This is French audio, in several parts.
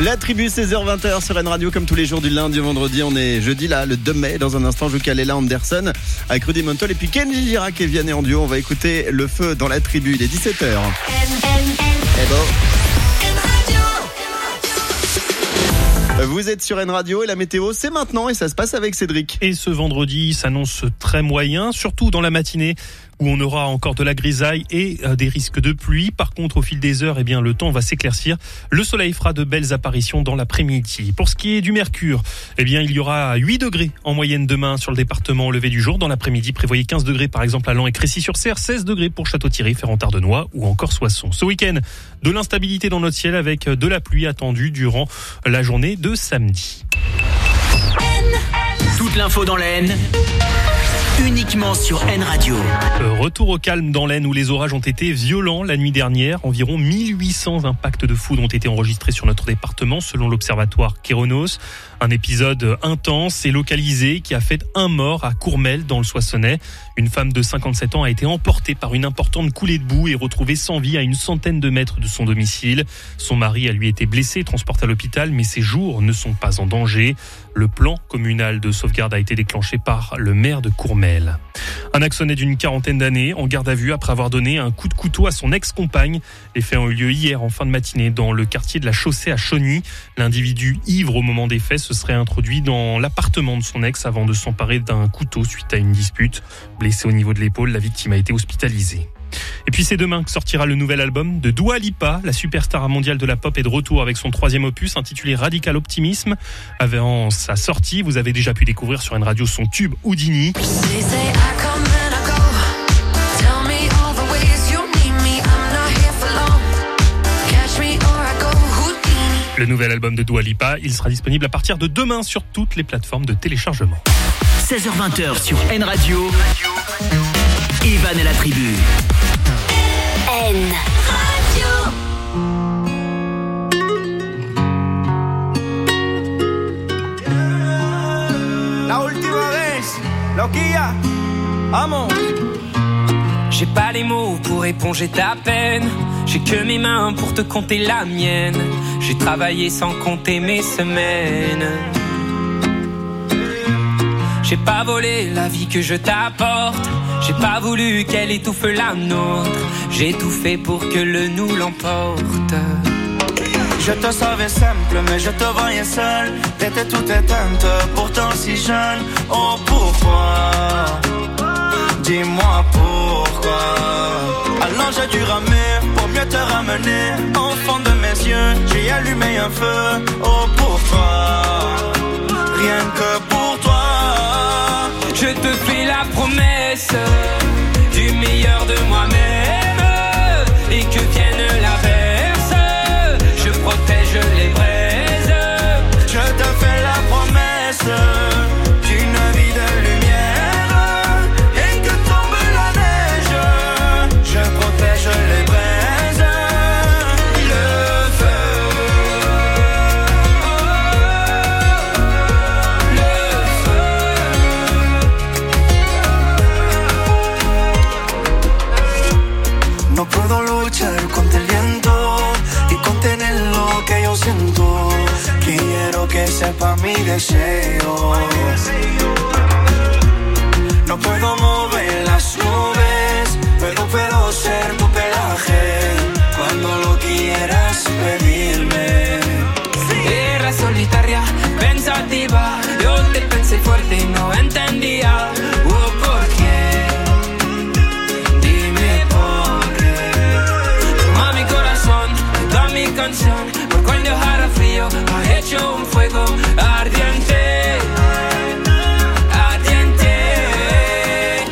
La tribu 16h-20h sur N Radio comme tous les jours du lundi au vendredi. On est jeudi là, le 2 mai. Dans un instant, je Kalela Anderson avec Rudy Montol et puis Kenji Girac et Vianney en duo. On va écouter Le Feu dans la tribu. Il est 17h. Et bon. Vous êtes sur N Radio et la météo, c'est maintenant et ça se passe avec Cédric. Et ce vendredi s'annonce très moyen, surtout dans la matinée où on aura encore de la grisaille et des risques de pluie. Par contre, au fil des heures, le temps va s'éclaircir. Le soleil fera de belles apparitions dans l'après-midi. Pour ce qui est du mercure, il y aura 8 degrés en moyenne demain sur le département au lever du jour. Dans l'après-midi, prévoyez 15 degrés par exemple à Laon et Crécy-sur-Serre, 16 degrés pour Château-Thierry, Ferrand-Tardenois ou encore Soissons. Ce week-end, de l'instabilité dans notre ciel avec de la pluie attendue durant la journée de samedi. Toute l'info dans l'Aisne, uniquement sur N Radio. Retour au calme dans l'Aisne où les orages ont été violents la nuit dernière. Environ 1800 impacts de foudre ont été enregistrés sur notre département selon l'observatoire Kéronos. Un épisode intense et localisé qui a fait un mort à Courmel dans le Soissonnais. Une femme de 57 ans a été emportée par une importante coulée de boue et retrouvée sans vie à une centaine de mètres de son domicile. Son mari a lui été blessé et transporté à l'hôpital, mais ses jours ne sont pas en danger. Le plan communal de sauvegarde a été déclenché par le maire de Courmel. Un Axonais d'une quarantaine d'années en garde à vue après avoir donné un coup de couteau à son ex-compagne. Les faits ont eu lieu hier en fin de matinée dans le quartier de la Chaussée à Chauny. L'individu ivre au moment des faits se serait introduit dans l'appartement de son ex avant de s'emparer d'un couteau suite à une dispute. Blessé au niveau de l'épaule, la victime a été hospitalisée. Et puis c'est demain que sortira le nouvel album de Dua Lipa. La superstar mondiale de la pop est de retour avec son 3e opus intitulé Radical Optimism. Avant sa sortie, vous avez déjà pu découvrir sur N Radio son tube Houdini. Le nouvel album de Dua Lipa, il sera disponible à partir de demain sur toutes les plateformes de téléchargement. 16h-20h sur N Radio. Ivan et la tribu. N Radio. La última vez, loquilla, vamos. J'ai pas les mots pour éponger ta peine. J'ai que mes mains pour te compter la mienne. J'ai travaillé sans compter mes semaines. J'ai pas volé la vie que je t'apporte. J'ai pas voulu qu'elle étouffe la nôtre. J'ai tout fait pour que le nous l'emporte. Je te savais simple, mais je te voyais seule. T'étais toute éteinte, pourtant si jeune. Oh pourquoi? Dis-moi pourquoi. Alors j'ai dû ramer pour mieux te ramener. Au fond de mes yeux, j'ai allumé un feu. Oh pourquoi? Rien que pour toi. Je te fais la promesse du meilleur de moi-même. Et que vienne l'averse, je protège les braises. Je te fais la promesse d'une vie de lumière. Et que tombe la neige, je protège les braises. Le feu. No puedo luchar contra el viento y contener lo que yo siento. Quiero que sepa mi deseo. No puedo mover las nubes, pero puedo ser tu pelaje cuando lo quieras pedirme. Era solitaria, pensativa. Yo te pensé fuerte y no entendía. ¿Por qué? Mi canción, por cuando dejara frío, ha hecho un fuego ardiente, ardiente.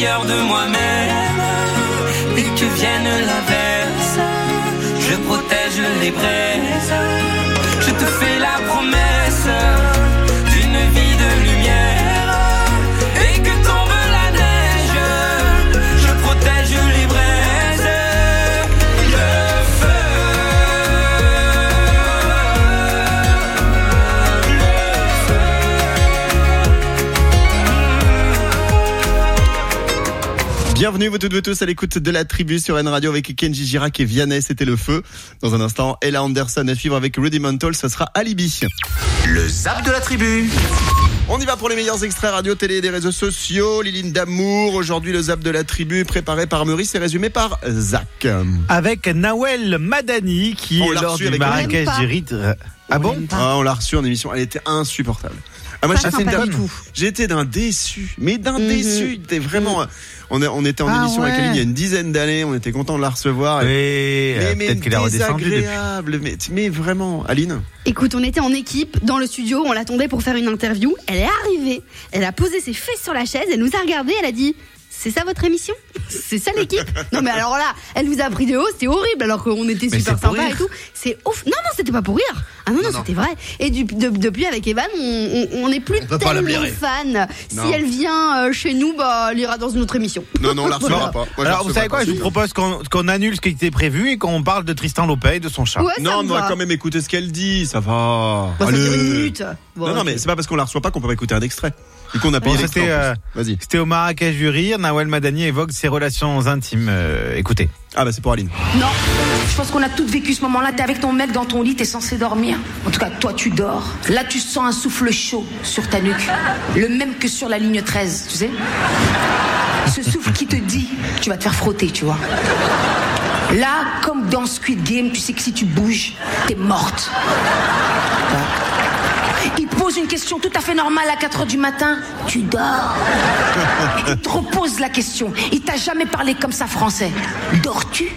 meilleur de moi-même. Et que vienne l'averse, je protège les braises. Je te fais la promesse d'une vie de lumière. Et que tombe la neige, je protège les braises. Le feu, Bienvenue vous toutes et tous à l'écoute de la tribu sur N Radio avec Kenji Girac et Vianney, c'était le feu. Dans un instant, Ella Anderson à suivre avec Rudimental, ça sera Alibi. Le zap de la tribu. On y va pour les meilleurs extraits radio, télé et des réseaux sociaux. Liline d'amour, aujourd'hui le zap de la tribu préparé par Meurice et résumé par Zach. Avec Nawel Madani qui On est l'a lors reçu du avec Marrakech du Rite. Ah bon? On l'a reçu en émission, elle était insupportable. Ah, moi, j'étais d'un déçu, mais d'un déçu. C'était vraiment. On était en émission avec Aline il y a une dizaine d'années, on était content de la recevoir. Mais peut-être qu'elle est redescendue depuis. Mais vraiment, Aline. Écoute, on était en équipe dans le studio, on l'attendait pour faire une interview. Elle est arrivée, elle a posé ses fesses sur la chaise, elle nous a regardé, elle a dit: c'est ça votre émission? C'est ça l'équipe? Non mais alors là, elle nous a pris de haut, c'était horrible alors qu'on était super sympa et tout. C'est ouf. Non, c'était pas pour rire. Ah non, c'était vrai. Et depuis avec Evan, on n'est plus tellement fan. Si elle vient chez nous, elle ira dans une autre émission. Non, on la recevra pas. Moi, alors vous savez quoi, je vous propose qu'on annule ce qui était prévu et qu'on parle de Tristan Lopez et de son chat. Ouais, non, on va quand même écouter ce qu'elle dit, ça va. Ça dure une minute. Bon, non, mais c'est pas parce qu'on la reçoit pas qu'on peut pas écouter un extrait. Et qu'on a payé Vas-y. C'était au Marrakech du Rire. Nawel Madani évoque ses relations intimes. Écoutez. Ah c'est pour Aline. Non, je pense qu'on a toutes vécu ce moment-là. T'es avec ton mec dans ton lit, t'es censé dormir. En tout cas, toi, tu dors. Là, tu sens un souffle chaud sur ta nuque. Le même que sur la ligne 13, tu sais. Ce souffle qui te dit, tu vas te faire frotter, tu vois. Là, comme dans Squid Game, tu sais que si tu bouges, t'es morte. Il te pose une question tout à fait normale à 4h du matin. Tu dors. Il te repose la question. Il t'a jamais parlé comme ça français. Dors-tu?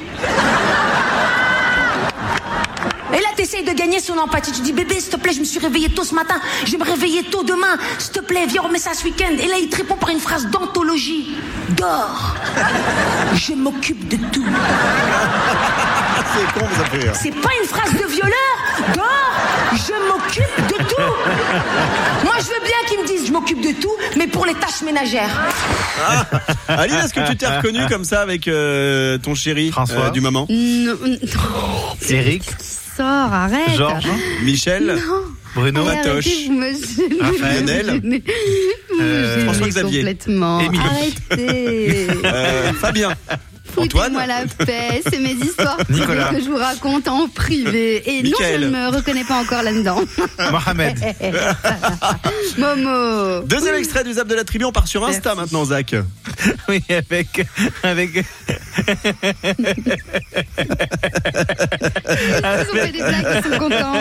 Et là, t'essayes de gagner son empathie. Tu dis: bébé, s'il te plaît, je me suis réveillée tôt ce matin. Je vais me réveiller tôt demain. S'il te plaît, viens, on remet ça ce week-end. Et là, il te répond par une phrase d'anthologie. Dors. Je m'occupe de tout. C'est con, ça fait rire. C'est pas une phrase de violeur. Dors. Je m'occupe de tout. Moi, je veux bien qu'ils me disent je m'occupe de tout, mais pour les tâches ménagères. Aline, est-ce que tu t'es reconnue comme ça avec ton chéri François du moment? Non. Eric. Sors, arrête. Georges. Michel. Non. Bruno. Matoche. Raphaël. Lionel. François-Xavier. Complètement. Émile. Arrêtez. Fabien. Antoine. Foutez-moi la paix, c'est mes histoires Nicolas. que je vous raconte en privé. Et Michael. non, je ne me reconnais pas encore là-dedans. Mohamed. Momo. Deuxième extrait du Zap de la tribu, on part sur Insta maintenant, Zach. Oui, avec. Ils ont fait des blagues, ils sont contents.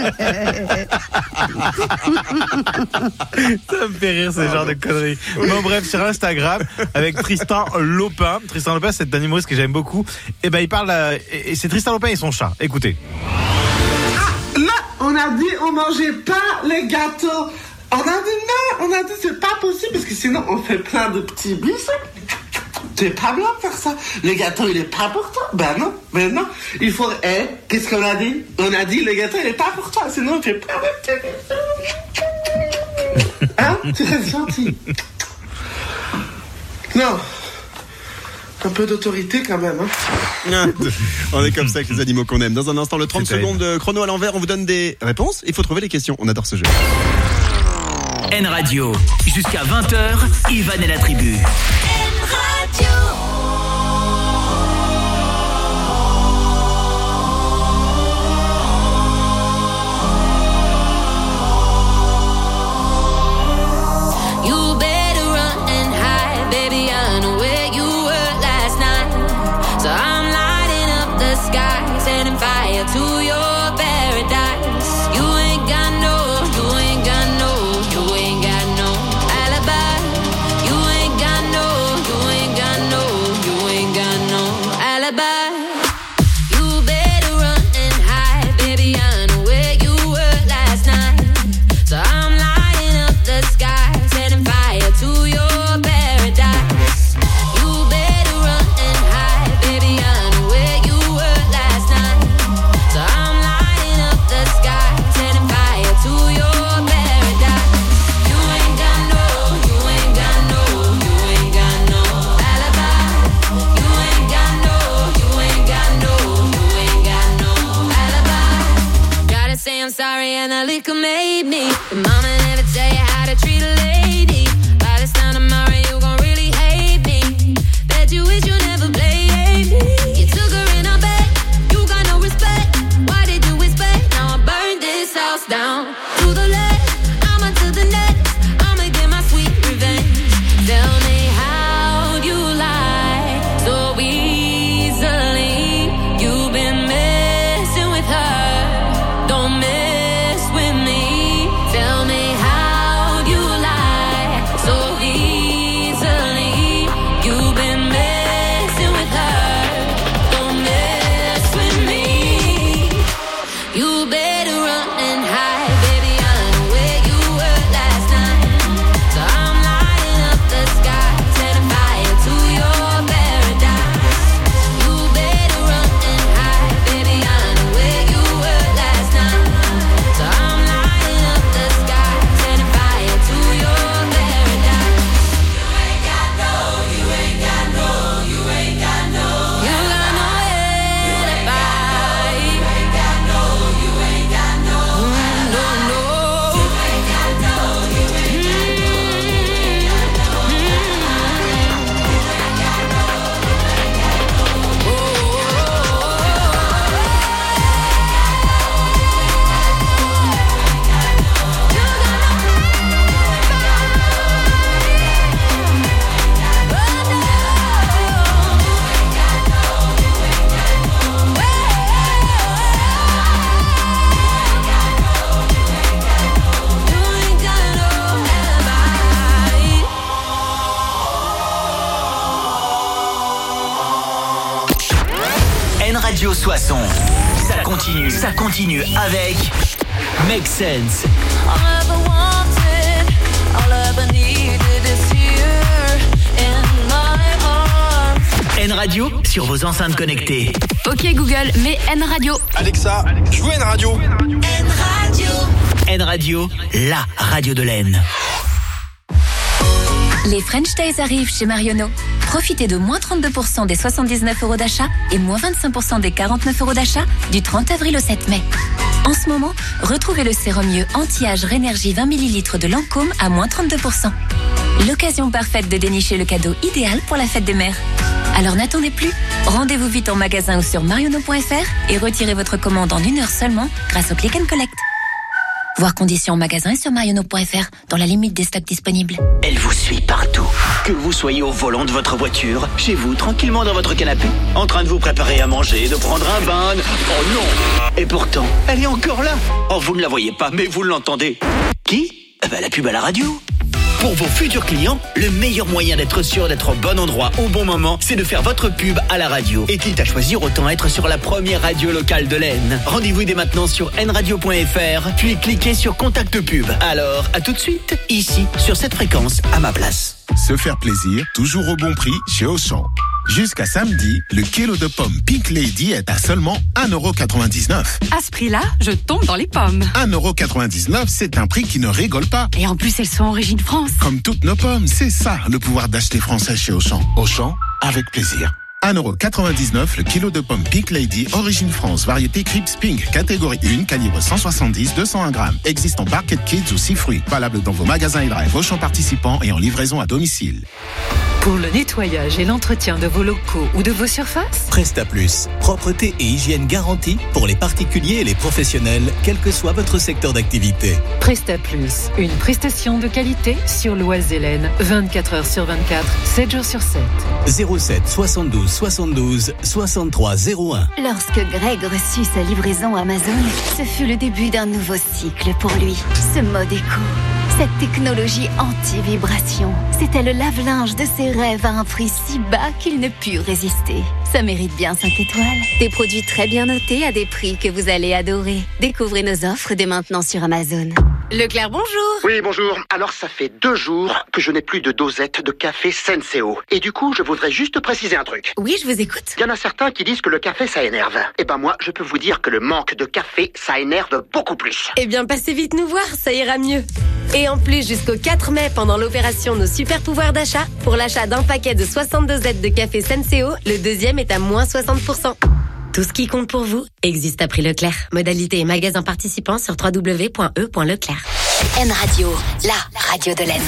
Ça me fait rire ce genre de conneries. Bon bref, sur Instagram avec Tristan Lopin. Tristan Lopin, c'est un humoriste que j'aime beaucoup. Et il parle et c'est Tristan Lopin et son chat. Écoutez. Là, on a dit on mangeait pas les gâteaux. On a dit non, on a dit c'est pas possible parce que sinon on fait plein de petits bisous. C'est pas bien de faire ça. Le gâteau, il est pas pour toi. Ben non. Il faut... qu'est-ce qu'on a dit? On a dit, le gâteau, il est pas pour toi. Sinon, on fait plein de petits bisous. Hein? Tu restes gentil. Non. Un peu d'autorité quand même. Hein. On est comme ça avec les animaux qu'on aime. Dans un instant, le 30 secondes de chrono à l'envers, on vous donne des réponses. Il faut trouver les questions. On adore ce jeu. N Radio, jusqu'à 20h, Ivan et la tribu. Setting fire to your paradise. You ain't got no alibi. You ain't got no alibi. You better run and hide, baby. I know where you were last night. So I'm lighting up the sky, setting fire to your paradise. made me. But mama never tell you how to treat a lady. By this time tomorrow you gon' really hate me. Bet you wish you never played me. You took her in her bed, you got no respect. Why did you expect? Now I burned this house down. To the left, I'ma to the next. I'ma get my sweet revenge. Tell me how you lie so easily. You've been messing with her. Don't mess with me. Tell me how you lie so easily. You've been messing with her. Don't mess with me. You better run and hide, baby. I know where you were last night. So I'm lighting up the sky, setting fire to your paradise. You better run and hide, baby. I know where you were last night. So I'm lighting up the sky, setting fire to your paradise. You ain't got no alibi. You ain't got no N Radio Soissons. Ça continue avec Make Sense. All I ever wanted, all I ever needed is here in my arms. N Radio sur vos enceintes connectées. Ok Google, mets N Radio. Alexa, joue N Radio. N Radio. N Radio, la radio de l'Aisne. Les French Days arrivent chez Marionneau. Profitez de moins 32% des 79 € d'achat et moins 25% des 49 € d'achat du 30 avril au 7 mai. En ce moment, retrouvez le sérum mieux anti-âge Rénergie 20 ml de Lancôme à moins 32%. L'occasion parfaite de dénicher le cadeau idéal pour la fête des mères. Alors n'attendez plus, rendez-vous vite en magasin ou sur marionneau.fr et retirez votre commande en 1 heure seulement grâce au Click and Collect. Voir conditions en magasin et sur marionneau.fr dans la limite des stocks disponibles. Elle vous suit partout. Que vous soyez au volant de votre voiture, chez vous, tranquillement dans votre canapé, en train de vous préparer à manger, de prendre un bain. Oh non! Et pourtant, elle est encore là. Oh, vous ne la voyez pas, mais vous l'entendez. Qui? La pub à la radio. Pour vos futurs clients, le meilleur moyen d'être sûr d'être au bon endroit au bon moment, c'est de faire votre pub à la radio. Et quitte à choisir, autant être sur la première radio locale de l'Aisne. Rendez-vous dès maintenant sur nradio.fr, puis cliquez sur Contact Pub. Alors, à tout de suite, ici, sur cette fréquence, à ma place. Se faire plaisir, toujours au bon prix chez Auchan. Jusqu'à samedi, le kilo de pommes Pink Lady est à seulement 1,99 €. À ce prix-là, je tombe dans les pommes. 1,99 €, c'est un prix qui ne rigole pas. Et en plus, elles sont origine France. Comme toutes nos pommes, c'est ça le pouvoir d'acheter français chez Auchan. Auchan, avec plaisir. 1,99 € le kilo de pommes Pink Lady, origine France, variété Crips Pink, catégorie 1, calibre 170-201 grammes. Existe en Barquette Kids ou 6 fruits. Valable dans vos magasins et drive Auchan participants et en livraison à domicile. Pour le nettoyage et l'entretien de vos locaux ou de vos surfaces, Presta Plus, propreté et hygiène garantie pour les particuliers et les professionnels, quel que soit votre secteur d'activité. Presta Plus, une prestation de qualité sur l'Oise-et-Laisne, 24 heures sur 24, 7 jours sur 7. 07 72 72 63 01. Lorsque Greg reçut sa livraison Amazon, ce fut le début d'un nouveau cycle pour lui. Ce mode éco, cette technologie anti-vibration, c'était le lave-linge de ses rêves à un prix si bas qu'il ne put résister. Ça mérite bien 5 étoiles. Des produits très bien notés à des prix que vous allez adorer. Découvrez nos offres dès maintenant sur Amazon. Leclerc, bonjour. Oui, bonjour. Alors, ça fait 2 jours que je n'ai plus de dosette de café Senseo. Et du coup, je voudrais juste préciser un truc. Oui, je vous écoute. Il y en a certains qui disent que le café, ça énerve. Eh ben moi, je peux vous dire que le manque de café, ça énerve beaucoup plus. Eh bien, passez vite nous voir, ça ira mieux. Et en plus, jusqu'au 4 mai, pendant l'opération Nos Super Pouvoirs d'achat, pour l'achat d'un paquet de 62 Z de café Senseo, le deuxième est à moins 60%. Tout ce qui compte pour vous existe à prix Leclerc. Modalité et magasin participants sur www.e.leclerc. N Radio, la radio de l'Aisne.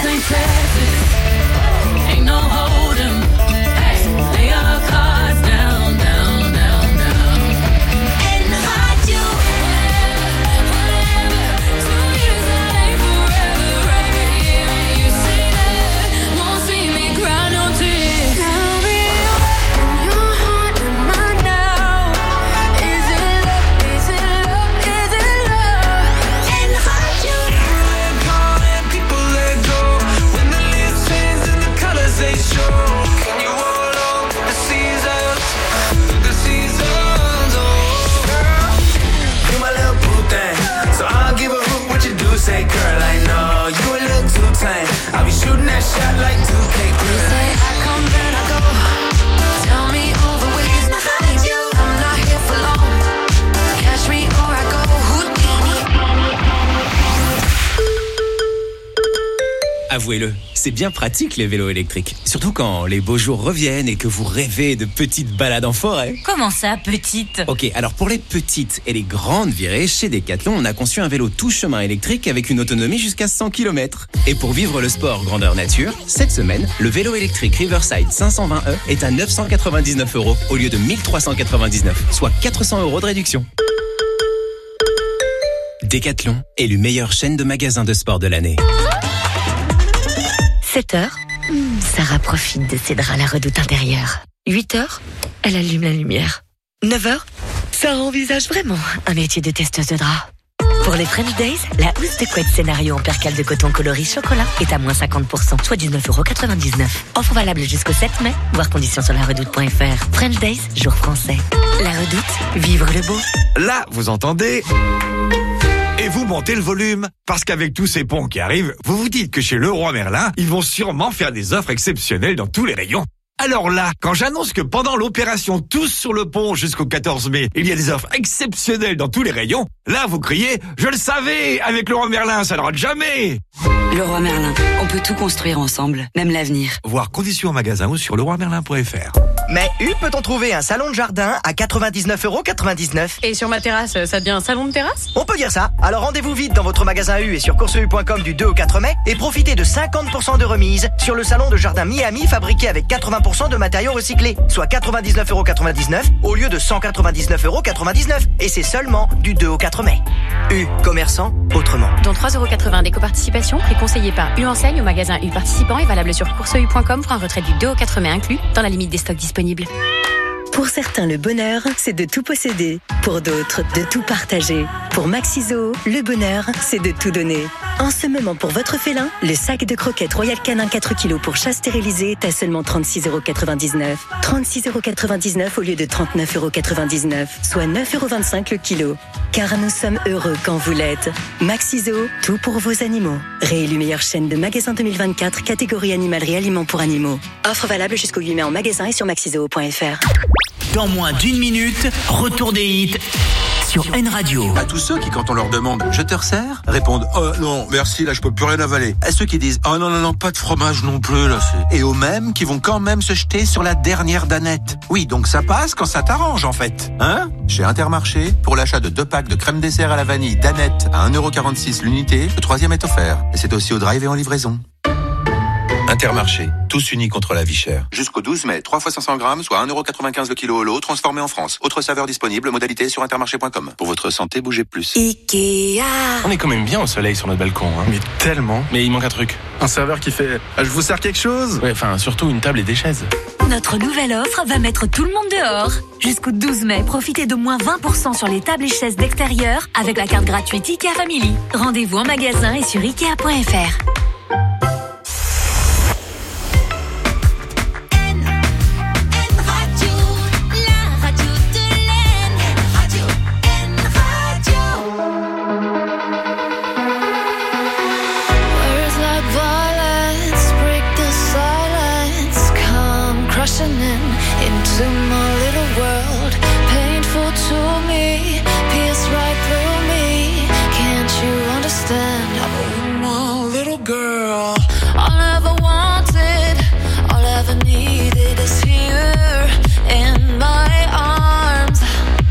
Say, girl, I know you a little too tame. I'll be shooting that shot like 2K. You say I come, then I go. Tell me all the ways to hide you. I'm not here for long. Catch me or I go Houdini. Avouez-le, c'est bien pratique les vélos électriques. Surtout quand les beaux jours reviennent et que vous rêvez de petites balades en forêt. Comment ça, petite? Ok, alors pour les petites et les grandes virées, chez Decathlon, on a conçu un vélo tout chemin électrique avec une autonomie jusqu'à 100 km. Et pour vivre le sport grandeur nature, cette semaine, le vélo électrique Riverside 520e est à 999 € au lieu de 1399, soit 400 € de réduction. Decathlon, élu meilleure chaîne de magasins de sport de l'année. 7h, Sarah profite de ses draps à la redoute intérieure. 8h, elle allume la lumière. 9h, Sarah envisage vraiment un métier de testeuse de draps. Pour les French Days, la housse de couette scénario en percale de coton coloris chocolat est à moins 50%, soit 19,99 €. Offre valable jusqu'au 7 mai, voir conditions sur laredoute.fr. French Days, jour français. La Redoute, vivre le beau. Là, vous entendez ? Et vous montez le volume. Parce qu'avec tous ces ponts qui arrivent, vous vous dites que chez Leroy Merlin, ils vont sûrement faire des offres exceptionnelles dans tous les rayons. Alors là, quand j'annonce que pendant l'opération Tous sur le pont jusqu'au 14 mai, il y a des offres exceptionnelles dans tous les rayons, là vous criez « Je le savais, avec Leroy Merlin, ça ne rate jamais !» Leroy Merlin, on peut tout construire ensemble, même l'avenir. Voir conditions en magasin ou sur leroymerlin.fr. Mais peut-on trouver un salon de jardin à 99,99 €? Et sur ma terrasse, ça devient un salon de terrasse? On peut dire ça. Alors rendez-vous vite dans votre magasin U et sur courseu.com du 2 au 4 mai et profitez de 50% de remise sur le salon de jardin Miami fabriqué avec 80% de matériaux recyclés, soit 99,99 € au lieu de 199,99 €. Et c'est seulement du 2 au 4 mai. U, commerçant autrement. Dont 3,80 € d'éco-participation, prix conseillé par U Enseigne au magasin U participant et valable sur courseu.com pour un retrait du 2 au 4 mai inclus dans la limite des stocks disponibles. Pour certains, le bonheur, c'est de tout posséder. Pour d'autres, de tout partager. Pour Maxiso, le bonheur, c'est de tout donner. En ce moment, pour votre félin, le sac de croquettes Royal Canin 4 kg pour chat stérilisé est à seulement 36,99 €. 36,99 € au lieu de 39,99 €, soit 9,25 € le kilo. Car nous sommes heureux quand vous l'êtes. Maxiso, tout pour vos animaux. Réélu meilleure chaîne de magasins 2024, catégorie animalerie aliments pour animaux. Offre valable jusqu'au 8 mai en magasin et sur maxiso.fr. Dans moins d'une minute, retour des hits sur N Radio. À tous ceux qui, quand on leur demande « Je te resserre ?» répondent « Oh non, merci, là je peux plus rien avaler ». À ceux qui disent « Oh non, pas de fromage non plus, là c'est... » Et aux mêmes qui vont quand même se jeter sur la dernière danette. Oui, donc ça passe quand ça t'arrange en fait. Hein ? Chez Intermarché, pour l'achat de 2 packs de crème dessert à la vanille danette à 1,46 € l'unité, le 3e est offert. Et c'est aussi au drive et en livraison. Intermarché, tous unis contre la vie chère. Jusqu'au 12 mai, 3 fois 500 grammes, soit 1,95 € le kilo au lot, transformé en France. Autre saveur disponible, modalité sur intermarché.com. Pour votre santé, bougez plus. Ikea. On est quand même bien au soleil sur notre balcon, hein. Mais tellement. Mais il manque un truc. Un serveur qui fait « Je vous sers quelque chose ?» Ouais, enfin, surtout une table et des chaises. Notre nouvelle offre va mettre tout le monde dehors. Jusqu'au 12 mai, profitez de moins 20% sur les tables et chaises d'extérieur avec la carte gratuite Ikea Family. Rendez-vous en magasin et sur Ikea.fr. Into my little world, painful to me, pierce right through me. Can't you understand? I'm my little girl. All I ever wanted, all I ever needed is here in my arms.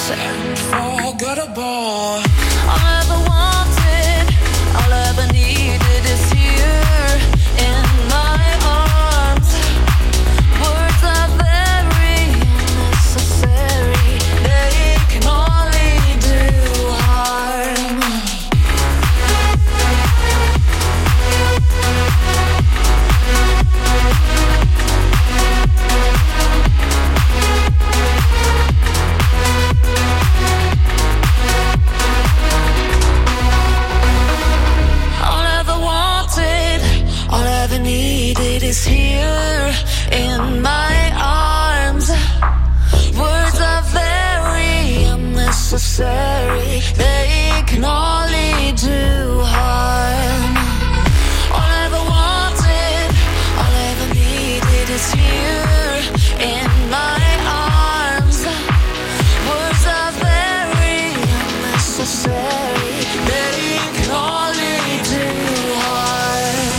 unforgettable. All I ever wanted, all I ever needed is here in my arms. Words are very unnecessary, they can only do harm. Needed is here in my arms. Words are very unnecessary, they can only do harm. All I ever wanted, all I ever needed is here in my arms. Words are very unnecessary, they can only do harm.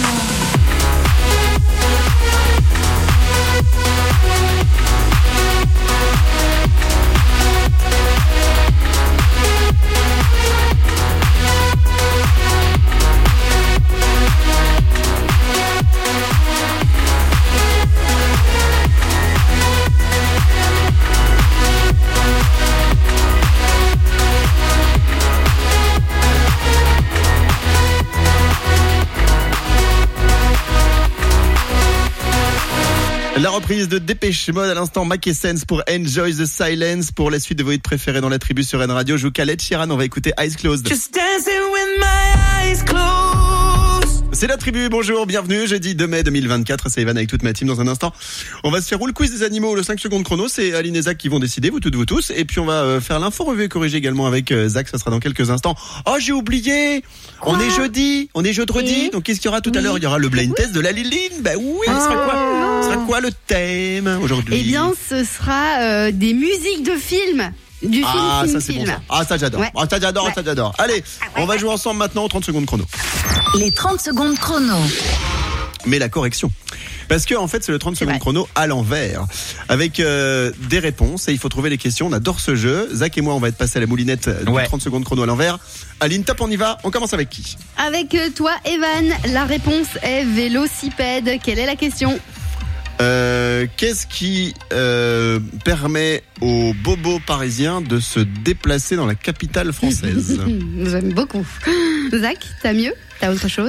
La reprise de Dépêche Mode à l'instant, Mac et Sense pour Enjoy the Silence. Pour la suite de vos hits préférés dans la tribu sur N Radio, je joue Khaled Sheeran, on va écouter Eyes Closed. Just dancing with my eyes closed. C'est la tribu, bonjour, bienvenue, jeudi 2 mai 2024, c'est Evan avec toute ma team dans un instant. On va se faire le quiz des animaux, le 5 secondes chrono, c'est Aline et Zach qui vont décider, vous toutes, vous tous. Et puis on va faire l'info revue et corrigée également avec Zach, ça sera dans quelques instants. Oh, j'ai oublié, on est jeudi, donc qu'est-ce qu'il y aura tout à l'heure? Il y aura le blind test de la Liline, bah oui, ce sera quoi le thème aujourd'hui? Eh bien, ce sera des musiques de films. Du film, ça c'est bon ça. Ah ça j'adore. Ouais. Ah ça j'adore. Allez, on va jouer ensemble maintenant aux 30 secondes chrono. Les 30 secondes chrono. Mais la correction. Parce que en fait c'est le 30 secondes chrono à l'envers. Avec des réponses et il faut trouver les questions. On adore ce jeu. Zach et moi on va être passés à la moulinette du 30 secondes chrono à l'envers. Aline, top, on y va. On commence avec qui? Avec toi Evan, la réponse est vélocipède. Quelle est la question? Qu'est-ce qui permet aux bobos parisiens de se déplacer dans la capitale française? J'aime beaucoup. Zach, t'as mieux? T'as autre chose?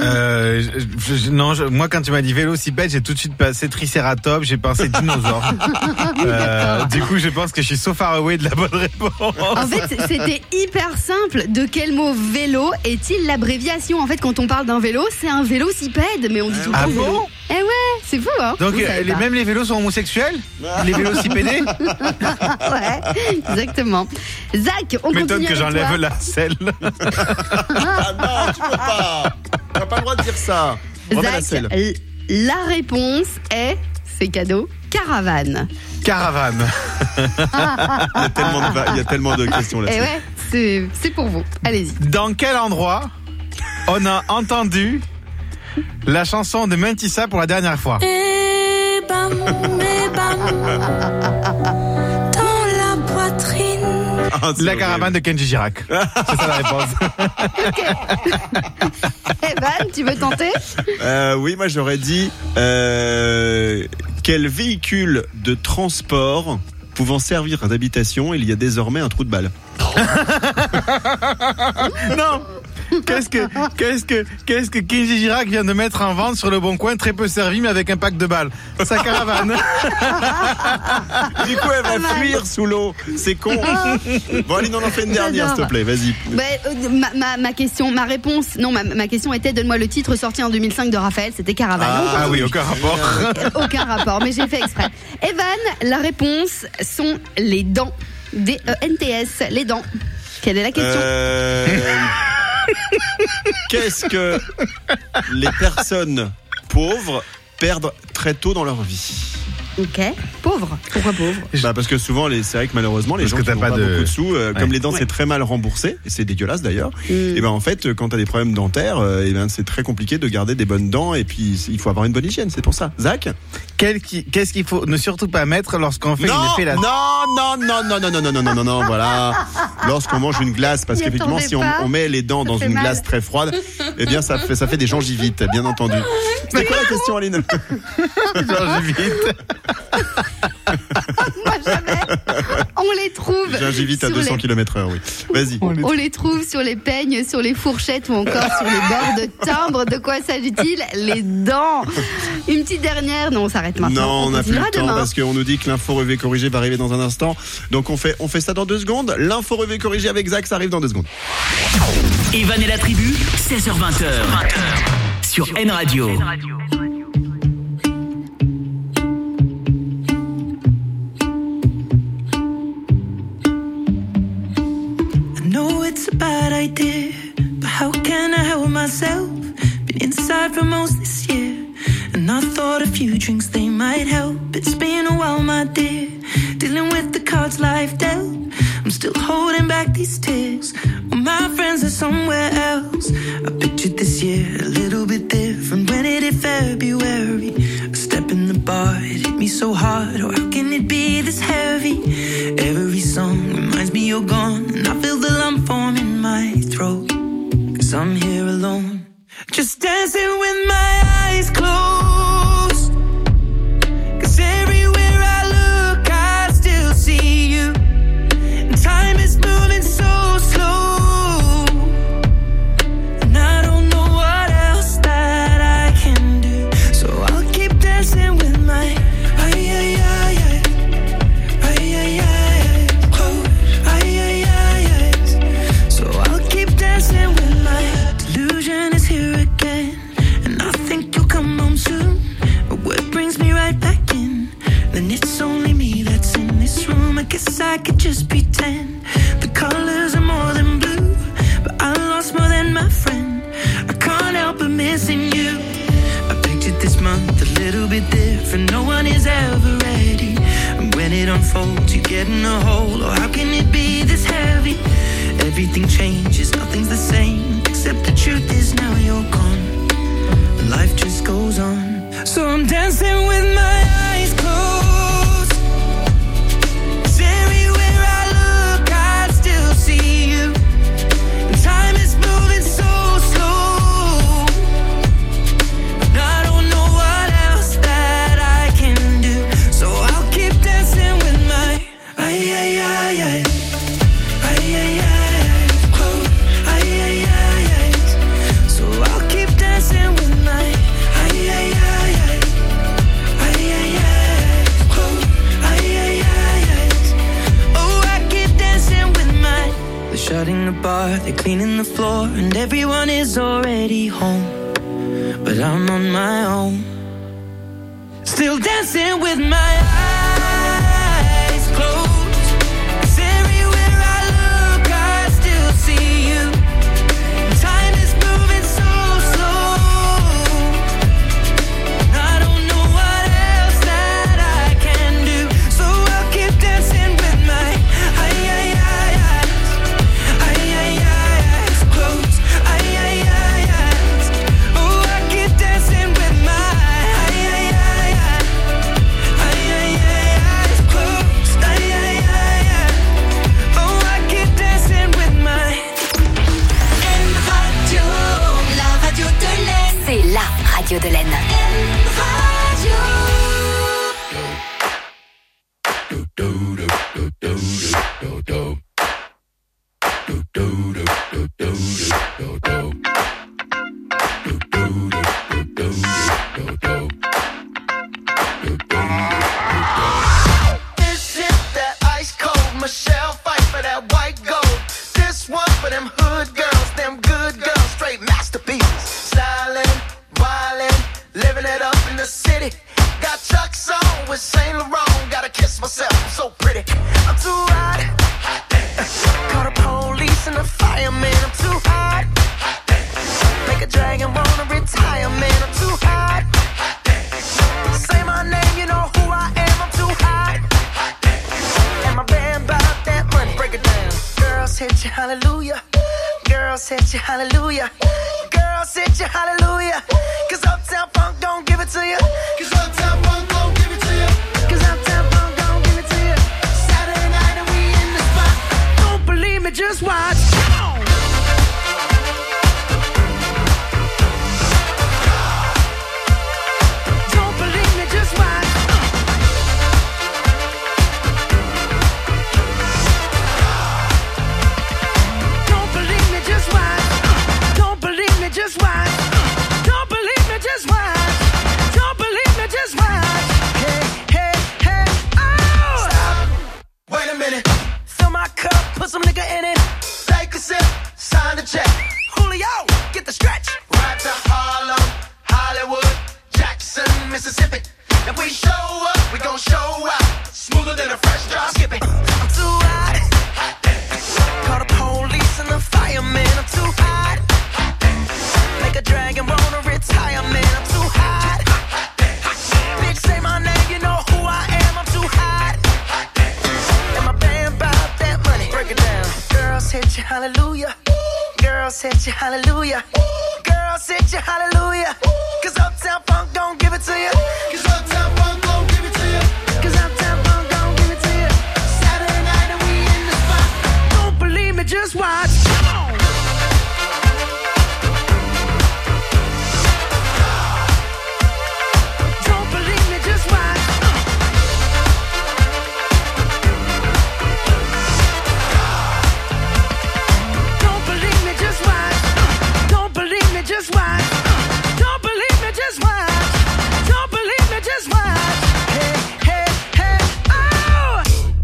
Moi quand tu m'as dit vélocipède, j'ai tout de suite passé tricératops, j'ai pensé dinosaure. Du coup, je pense que je suis so far away de la bonne réponse. En fait, c'était hyper simple. De quel mot vélo est-il l'abréviation? En fait, quand on parle d'un vélo, c'est un vélocipède, mais on dit tout le temps vélo. Eh ouais, c'est fou, hein? Donc, même les vélos sont homosexuels? Les vélocipédés? Ouais, exactement. Zach, on continue. M'étonne que j'enlève la selle. Ah non, tu peux pas. T'as pas le droit de dire ça. Zach, la réponse est, c'est cadeau, caravane. Caravane. Il y a tellement de questions là-dessus. Et ouais, c'est pour vous. Allez-y. Dans quel endroit on a entendu la chanson de Mentissa pour la dernière fois? Dans la poitrine. La caravane de Kenji Girac. C'est ça la réponse. Evan, tu veux tenter? Oui, moi j'aurais dit quel véhicule de transport pouvant servir d'habitation, il y a désormais un trou de balle. Non. Qu'est-ce que Kenji Girac vient de mettre en vente sur le Bon Coin, très peu servi mais avec un pack de balles? Sa caravane. Du coup elle va fuir sous l'eau. C'est con. Bon Aline, on en fait une dernière s'il te plaît, vas-y. Ma question était donne-moi le titre sorti en 2005 de Raphaël, c'était Caravane. Ah oui, aucun rapport. Aucun rapport, mais j'ai fait exprès. Evan, la réponse sont les dents. D-E-N-T-S, les dents. Quelle est la question? Qu'est-ce que les personnes pauvres perdent très tôt dans leur vie? Ok. Pauvre. Pourquoi pauvre? Parce que souvent, c'est vrai que malheureusement, les gens qui n'ont pas beaucoup de sous, comme les dents, c'est très mal remboursé, et c'est dégueulasse d'ailleurs. Et ben en fait, quand t'as des problèmes dentaires, et ben c'est très compliqué de garder des bonnes dents, et puis il faut avoir une bonne hygiène, c'est pour ça. Zach, qu'est-ce qu'il faut ne surtout pas mettre lorsqu'on fait une épilation? Non, voilà. Lorsqu'on mange une glace, parce qu'effectivement, si on met les dents dans une glace très froide, eh bien ça fait des gingivites, bien entendu. C'était quoi la question, Aline? Gingivite. Moi jamais. On les trouve. Gingivite à 200 km/h, oui. Vas-y. On les trouve sur les peignes, sur les fourchettes ou encore sur les bords de timbre. De quoi s'agit-il? Les dents. Une petite dernière. Non, on s'arrête maintenant. Non, on n'a plus le temps demain. parce qu'on nous dit que l'info revue corrigée va arriver dans un instant. Donc on fait ça dans 2 secondes. L'info revue corrigée avec Zach, ça arrive dans 2 secondes. Evan et la tribu, 16h-20h. Sur N Radio. It's a bad idea, but how can I help myself? Been inside for most this year, and I thought a few drinks they might help. It's been a while, my dear, dealing with the cards life dealt. I'm still holding back these tears, well, my friends are somewhere else. I pictured this year a little bit different. When it hit February, a step in the bar, it hit me so hard. Oh, how can it be this heavy? Every song reminds me you're gone, and I feel the lump form in my throat, 'cause I'm here alone, just dancing with my eyes closed. 'Cause everywhere I look, I still see you. And time is moving so slow, and I don't know what else that I can do. So I'll keep dancing with my guess I could just pretend the colors are more than blue, but I lost more than my friend. I can't help but missing you. I pictured this month a little bit different. No one is ever ready, and when it unfolds you get in a hole. Oh, how can it be this heavy? Everything changes, nothing's the same, except the truth is now you're gone, and life just goes on. So I'm dancing with my eyes closed. See you. And time is moving so slow, and I don't know what else that I can do. So I'll keep dancing with my so I'll keep dancing with my shutting the bar, they're cleaning the floor, and everyone is already home, but I'm on my own, still dancing with my eyes closed. 'Cause everywhere I look, I still see you. Time is moving so slow, and I don't know what else that I can do. So I'll keep dancing with my Radio de l'Aisne. This is that ice cold Michelle fight for that white gold. This one for them hood girls, them good girls, straight masterpieces. Stylin', wildin', living it up in the city. Got Chuck's on with Saint Laurent. Gotta kiss myself, I'm so pretty. I'm too hot. Call the police and the fireman. I'm too hot. Make a dragon wanna retire, man. I'm too hot. Say my name, you know who I am. Girls hit you, hallelujah. Girls hit you, hallelujah. Cause Uptown Funk don't give it to you. Cause Uptown Funk don't give it to you. Cause Uptown Funk don't give it to you. Saturday night and we in the spot. Don't believe me, just watch. Don't believe me, just watch. Don't believe me, just watch. Don't believe me, just watch. Don't believe me, just watch. Don't believe me, just watch. Hey, hey, hey, oh! Stop. Wait a minute. Fill my cup, put some nigga in it. Take a sip, sign the check. Julio, get the stretch. Right to Harlem, Hollywood, Jackson, Mississippi. If we show up, we gon' show out. Smoother than a fresh drop. Skip it. I'm too hot. Call the police and the fireman. I'm too hot. Make a dragon wanna retire, man. I'm too hot. Bitch, say my name, you know who I am. I'm too hot. And my band bought that money. Break it down. Girls hit you, hallelujah. Girls hit you, hallelujah. Girls hit you, hallelujah. Cause Uptown Funk don't give it to you. Cause Uptown Funk don't give it to you. Cause Uptown Funk don't give it to you. Saturday night and we in the spot. Don't believe me, just watch. Come on. Don't believe me, just watch. Don't believe me, just watch. Don't believe me, just watch. Don't believe me, just watch. Don't believe me, just watch. Hey, hey, hey, oh!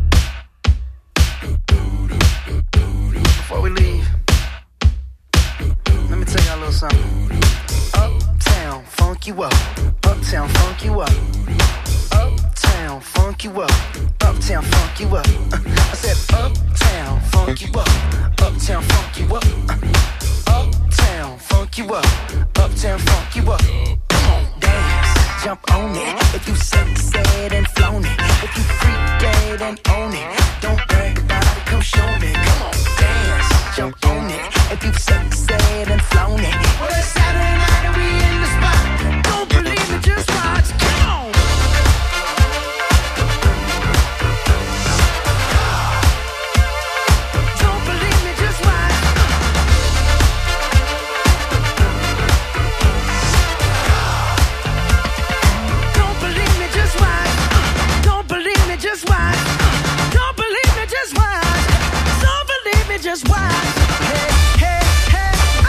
Before we leave, let me tell y'all a little something. Uptown, funk you up. Uptown, funk you up. Uptown, funk you up. Uptown, funk you up. I said uptown, funk you up. Uptown, funk you up. Uptown, funk you up. Uptown, funk you up. Come on, dance, jump on it. If you sexed and flown it. If you freak dead and own it. Don't brag about it, come show me. Come on, dance, jump on it. If you sexed and flown it. Well, it's Saturday night and we in the spot. Don't believe me, just watch. Come on. Don't believe me, just watch. Don't believe me, just watch. Don't believe me, just watch. Don't believe me, just watch. Don't believe me, just watch. Hey, hey, hey, oh!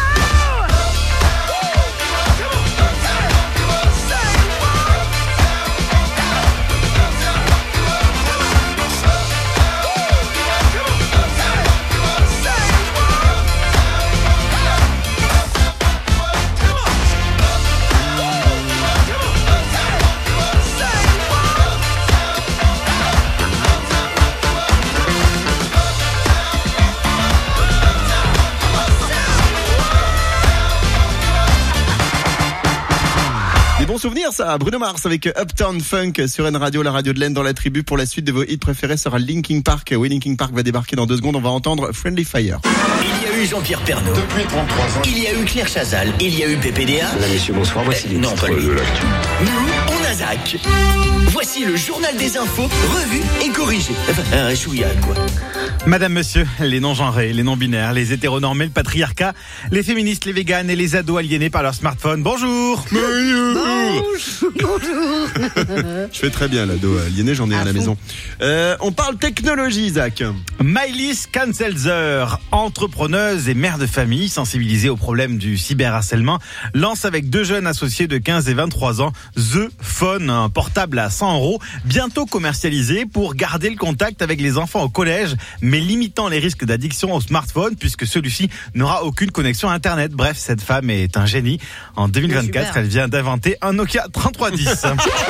Des bons souvenirs ça, Bruno Mars avec Uptown Funk sur N Radio, la radio de l'Aisne dans la tribu. Pour la suite de vos hits préférés sera Linkin Park. Oui, Linkin Park va débarquer dans 2 secondes, on va entendre Friendly Fire. Il y a eu Jean-Pierre Pernaut. Depuis 33 ans. Il y a eu Claire Chazal. Il y a eu PPDA. Mesdames, messieurs, bonsoir. Voici les non, titres pas lui. de l'actu. Nous, on a Zach. Voici le journal des infos, revu et corrigé. Enfin, un chouïa, quoi. Madame, monsieur, les non-genrés, les non-binaires, les hétéronormés, le patriarcat, les féministes, les véganes et les ados aliénés par leur smartphone. Bonjour. Bonjour. Je fais très bien l'ado aliéné, j'en ai un à la maison. On parle technologie, Zach. Maïlis Kanzelzer, entrepreneuse et mère de famille, sensibilisée au problème du cyberharcèlement, lance avec 2 jeunes associés de 15 et 23 ans The Phone, un portable à 100 €, bientôt commercialisé pour garder le contact avec les enfants au collège, mais limitant les risques d'addiction au smartphone puisque celui-ci n'aura aucune connexion à Internet. Bref, cette femme est un génie. En 2024, elle vient d'inventer un Nokia 3310.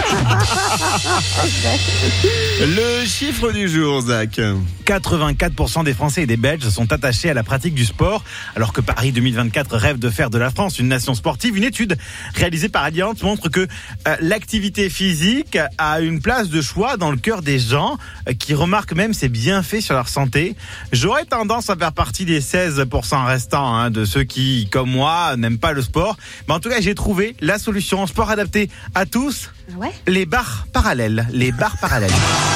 Le chiffre du jour, Zach. 84% des Français et des Belges sont attachés à la pratique du sport, alors que Paris 2024 rêve de faire de la France une nation sportive. Une étude réalisée par Allianz montre que l'activité l'activité physique a une place de choix dans le cœur des gens qui remarquent même ses bienfaits sur leur santé. J'aurais tendance à faire partie des 16% restants de ceux qui, comme moi, n'aiment pas le sport. Mais en tout cas, j'ai trouvé la solution sport adapté à tous. Ouais. Les barres parallèles. Les barres parallèles.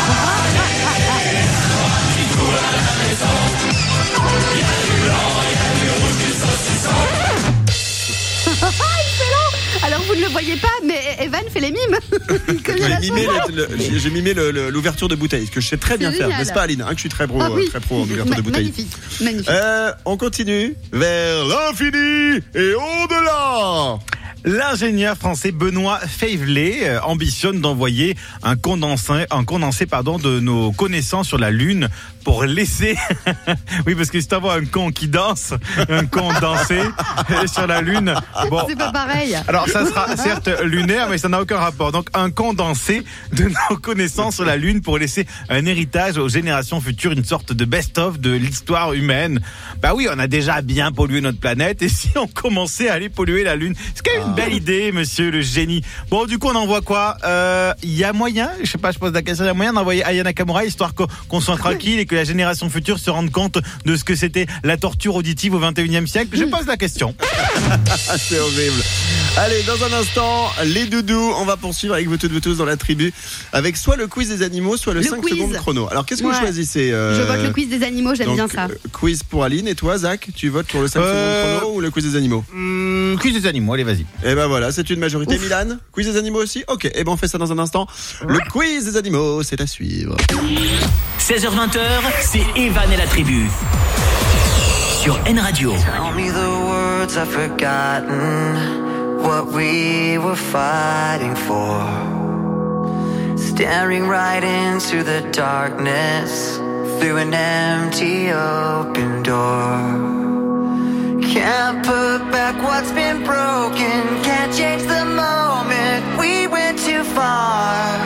Alors vous ne le voyez pas, mais Evan fait les mimes. J'ai mimé l'ouverture de bouteille, ce que je sais très bien C'est faire, génial. n'est-ce pas Aline, que je suis très pro en ouverture de bouteille. Magnifique. On continue vers l'infini et au-delà. L'ingénieur français Benoît Feivelet ambitionne d'envoyer un condensé de nos connaissances sur la Lune pour laisser... oui, parce que si t'envoies un con qui danse, un con dansé sur la Lune... Bon, c'est pas pareil. Alors, ça sera certes lunaire, mais ça n'a aucun rapport. Donc, un condensé de nos connaissances sur la Lune pour laisser un héritage aux générations futures, une sorte de best-of de l'histoire humaine. Bah oui, on a déjà bien pollué notre planète, et si on commençait à aller polluer la Lune, c'est quand même une belle idée, monsieur le génie. Bon, du coup, on envoie quoi? Il y a moyen, je sais pas, je pose la question, il y a moyen d'envoyer Aya Nakamura, histoire qu'on soit tranquille et que la génération future se rende compte de ce que c'était la torture auditive au 21e siècle. Je pose la question. C'est horrible. Allez, dans un instant, les doudous, on va poursuivre avec vous toutes, vous tous dans la tribu, avec soit le quiz des animaux, soit le 5 quiz. secondes chrono. Alors, qu'est-ce que vous choisissez Je vote le quiz des animaux, j'aime bien ça. Quiz pour Aline, et toi, Zach, tu votes pour le 5 secondes chrono ou le quiz des animaux? Quiz des animaux, allez, vas-y. Et ben voilà, c'est une majorité. Milan, quiz des animaux aussi? Ok, et ben on fait ça dans un instant. Le quiz des animaux, c'est à suivre. 16h20, c'est Evan et la tribu. Sur N Radio. Tell me the words I've forgotten, what we were fighting for. Staring right into the darkness, through an empty open door. Can't put back what's been broken, can't change the moment, we went too far.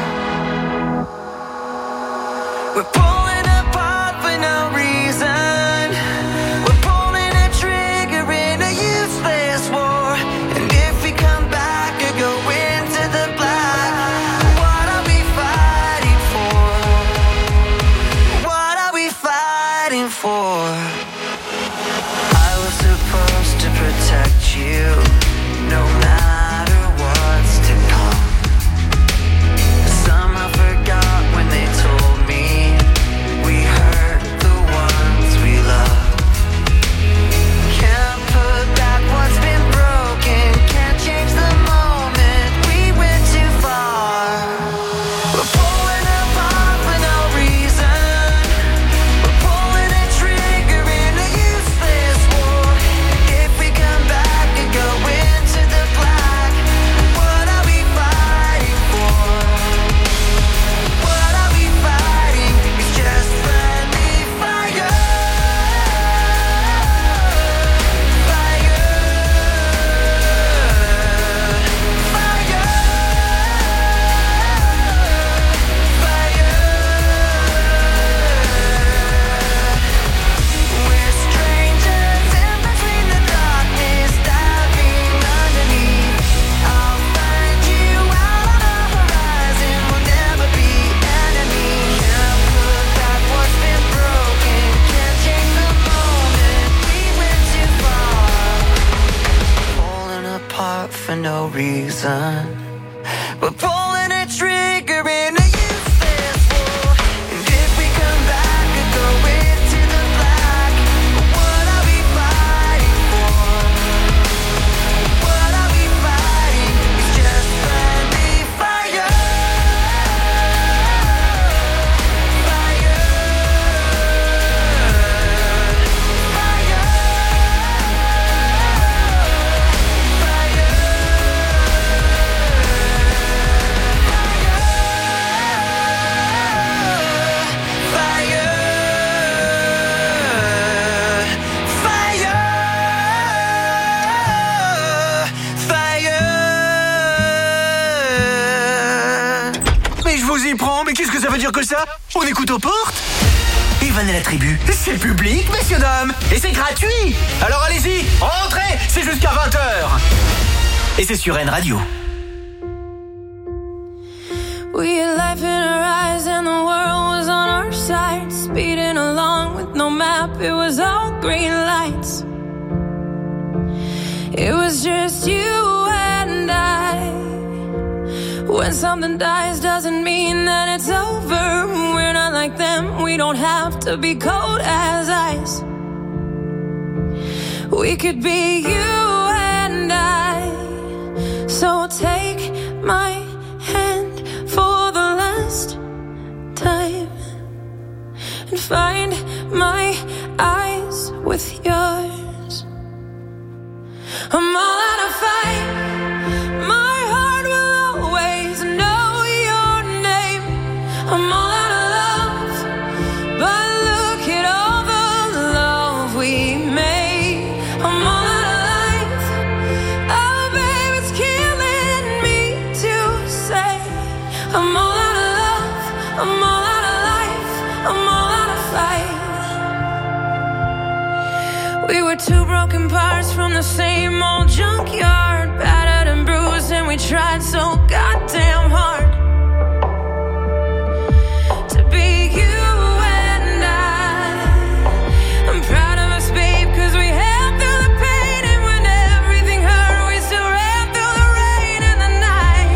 We're pulling apart for no reason. We're pulling a trigger in a useless war. And if we come back or go into the black, what are we fighting for? What are we fighting for? I was supposed to protect you, no matter what's to come. Somehow forgot when they told me we hurt the ones we love. Can't put back what's been broken, can't change the moment, we went too far. We're pulling apart for no reason. We're pulling a trigger in a useless war. If we come back and go into the black, what are we fighting for? What are we fighting? It's just friendly fire. Fire. We're strangers in between the darkness, diving underneath. I'll find you out on the horizon, we'll never be enemies. Can't put back what's been broken, can't change the moment, we went too far. Falling apart for no reason. We're pulling a trigger in a useless war. And if we come back and go into the black, what are we fighting for? What are we fighting? It's just friendly fire. Mais je vous y prends, mais qu'est-ce que ça veut dire que ça? On écoute aux portes? Evan et la tribu, c'est public, messieurs dames, et c'est gratuit. Alors allez-y, rentrez, c'est jusqu'à 20h. Et c'est sur N Radio. was all green lights. It was just you and I. When something dies doesn't mean that it's over. We're not like them, we don't have to be cold as ice. We could be you and I. So take my hand for the last time and find my eyes with yours. I'm all out of fight. My heart will always know your name. I'm all out of love, but look at all the love we made. I'm all out of life. Oh, babe, it's killing me to say. I'm all out of love. I'm all out of life. I'm all out of fight. We were two broken parts from the same old junkyard, battered and bruised, and we tried so goddamn hard to be you and I. I'm proud of us, babe, 'cause we held through the pain, and when everything hurt, we still ran through the rain and the night.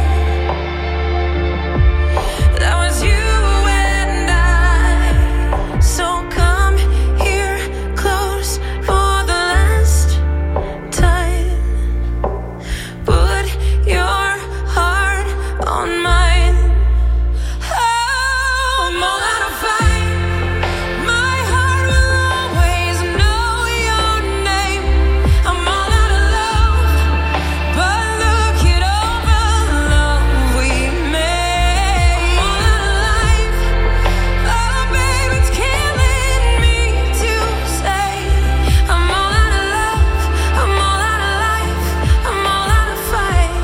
That was you and I. So come here close for the last time. Put your heart on mine. Oh, I'm all out of fight. My heart will always know your name. I'm all out of love, but look at all the love we made. I'm all out of life. Oh, babe, it's killing me to say. I'm all out of love. I'm all out of life. I'm all out of fight.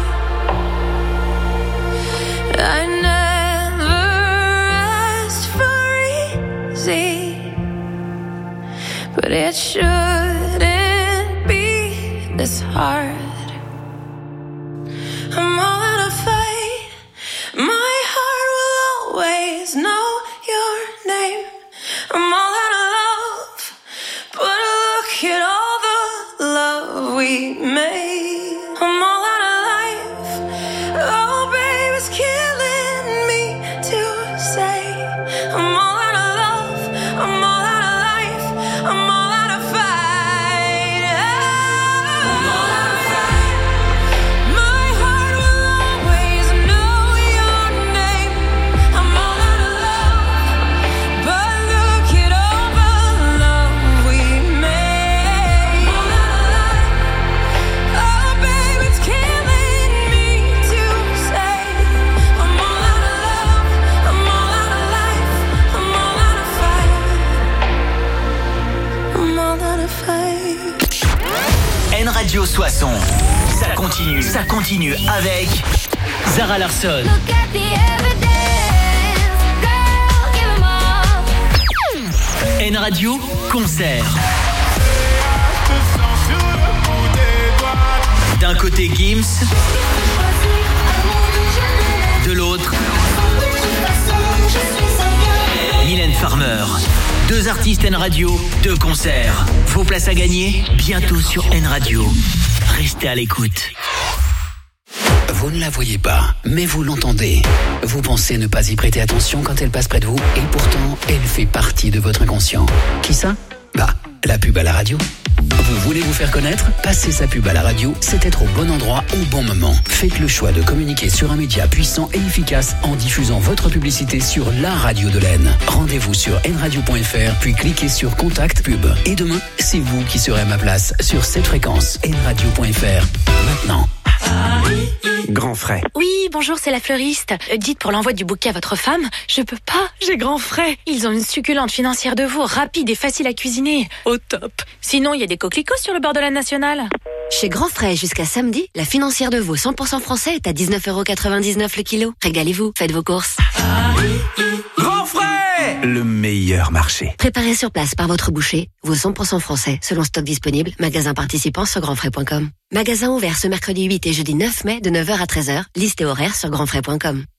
I never asked for easy, but it shouldn't be this hard. I'm all out of fight. My heart will always know your name. I'm all out of love, but look at all the love we made. I'm all out of life. Oh, babe, it's killing me to say. I'm all out of love. I'm all out of life. I'm all out of fight. I'm all out of fight. My heart will always know your name. I'm all out of love, but look at all the love we made. I'm all out of life. Oh, babe, it's killing me to say. I'm all out of love. I'm all out of life. I'm all out of fight. I'm all out of fight. N Radio Soissons. Ça continue avec Zara Larsson. N Radio concert. D'un côté Gims, de l'autre Mylène Farmer. Deux artistes N Radio, deux concerts. Vos places à gagner bientôt sur N Radio. Restez à l'écoute. Vous ne la voyez pas, mais vous l'entendez. Vous pensez ne pas y prêter attention quand elle passe près de vous, et pourtant, elle fait partie de votre inconscient. Qui ça ? Bah, la pub à la radio. Vous voulez vous faire connaître ? Passez sa pub à la radio, c'est être au bon endroit au bon moment. Faites le choix de communiquer sur un média puissant et efficace en diffusant votre publicité sur la radio de l'Aisne. Rendez-vous sur nradio.fr, puis cliquez sur Contact Pub. Et demain, c'est vous qui serez à ma place sur cette fréquence, nradio.fr. Maintenant. Grand frais. Oui, bonjour, c'est la fleuriste. Dites pour l'envoi du bouquet à votre femme, je peux pas, j'ai grand frais. Ils ont une succulente financière de veau, rapide et facile à cuisiner. Au top. Sinon, il y a des coquelicots sur le bord de la nationale. Chez Grand Frais, jusqu'à samedi, la financière de veau 100% français est à 19,99€ le kilo. Régalez-vous, faites vos courses. Grand frais, le meilleur marché. Préparé sur place par votre boucher, veau 100% français, selon stock disponible, magasin participant sur grandfrais.com. Magasin ouvert ce mercredi 8 et jeudi 9 mai de 9h à 13h, liste et horaire sur grandfrais.com.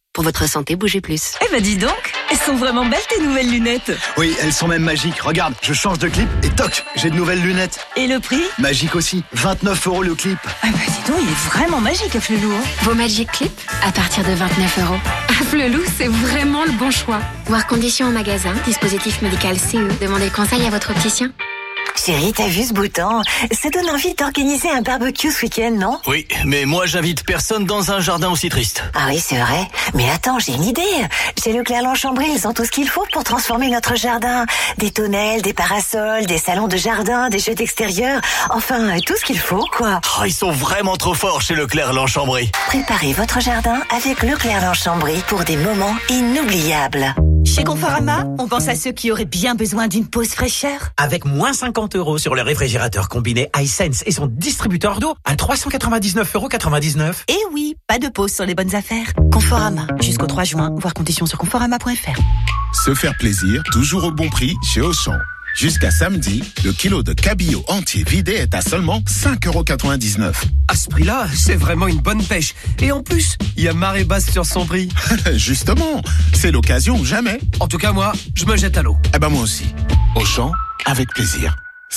Pour votre santé, bougez plus. Eh ben dis donc, elles sont vraiment belles tes nouvelles lunettes. Oui, elles sont même magiques. Regarde, je change de clip et toc, j'ai de nouvelles lunettes. Et le prix ? Magique aussi, 29 € le clip. Ah bah dis donc, il est vraiment magique Afflelou. Vos Magic Clip à partir de 29 €. Afflelou, c'est vraiment le bon choix. Voir conditions en magasin, dispositif médical CE. Demandez conseil à votre opticien. Chérie, t'as vu ce beau temps? Ça donne envie d'organiser un barbecue ce week-end, non? Oui, mais moi j'invite personne dans un jardin aussi triste. Ah oui, c'est vrai. Mais attends, j'ai une idée. Chez Leclerc-Longchambry, ils ont tout ce qu'il faut pour transformer notre jardin. Des tonnelles, des parasols, des salons de jardin, des jeux d'extérieur. Enfin, tout ce qu'il faut, quoi. Oh, ils sont vraiment trop forts chez Leclerc-Longchambry. Préparez votre jardin avec Leclerc-Longchambry pour des moments inoubliables. Chez Conforama, on pense à ceux qui auraient bien besoin d'une pause fraîcheur. Avec moins 50 € sur le réfrigérateur combiné iSense et son distributeur d'eau à 399,99 €. Et oui, pas de pause sur les bonnes affaires. Conforama, jusqu'au 3 juin, voir conditions sur conforama.fr. Se faire plaisir, toujours au bon prix chez Auchan. Jusqu'à samedi, le kilo de cabillaud entier vidé est à seulement 5,99 €. À ce prix-là, c'est vraiment une bonne pêche. Et en plus, il y a marée basse sur son prix. Justement, c'est l'occasion ou jamais. En tout cas, moi, je me jette à l'eau. Eh ben moi aussi. Auchan, avec plaisir.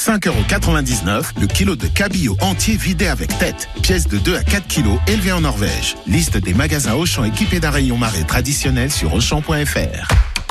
5,99 € le kilo de cabillaud entier vidé avec tête. Pièce de 2 à 4 kilos élevée en Norvège. Liste des magasins Auchan équipés d'un rayon marée traditionnel sur Auchan.fr.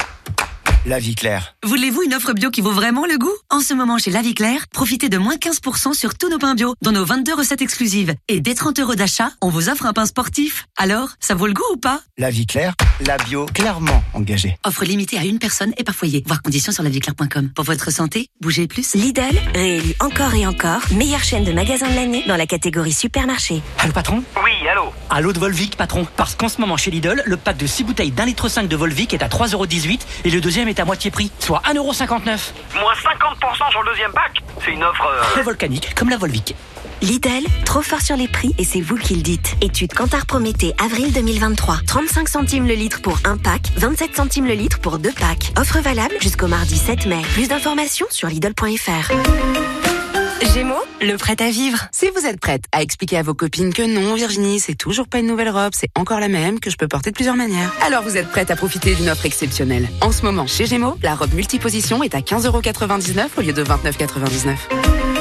La Vie Claire. Voulez-vous une offre bio qui vaut vraiment le goût? En ce moment, chez La Vie Claire, profitez de moins 15% sur tous nos pains bio, dans nos 22 recettes exclusives. Et dès 30 € d'achat, on vous offre un pain sportif. Alors, ça vaut le goût ou pas? La Vie Claire, la bio clairement engagée. Offre limitée à une personne et par foyer. Voir conditions sur laviclaire.com. Pour votre santé, bougez plus. Lidl, réélu encore et encore, meilleure chaîne de magasins de l'année dans la catégorie supermarché. Allô patron? Oui, allô. Allô de Volvic patron. Parce qu'en ce moment chez Lidl, le pack de 6 bouteilles d'1,5 litre de Volvic est à 3,18 € et le deuxième est à moitié prix, soit 1,59 €. Moins 50% sur le deuxième pack. C'est une offre... Très volcanique, comme la Volvic. Lidl, trop fort sur les prix et c'est vous qui le dites. Étude Kantar Prométhée, avril 2023. 35 centimes le litre pour un pack, 27 centimes le litre pour 2 packs. Offre valable jusqu'au mardi 7 mai. Plus d'informations sur Lidl.fr. Gémeaux, le prêt à vivre. Si vous êtes prête à expliquer à vos copines que non, Virginie, c'est toujours pas une nouvelle robe, c'est encore la même, que je peux porter de plusieurs manières. Alors vous êtes prête à profiter d'une offre exceptionnelle. En ce moment, chez Gémeaux, la robe multiposition est à 15,99 € au lieu de 29,99 €.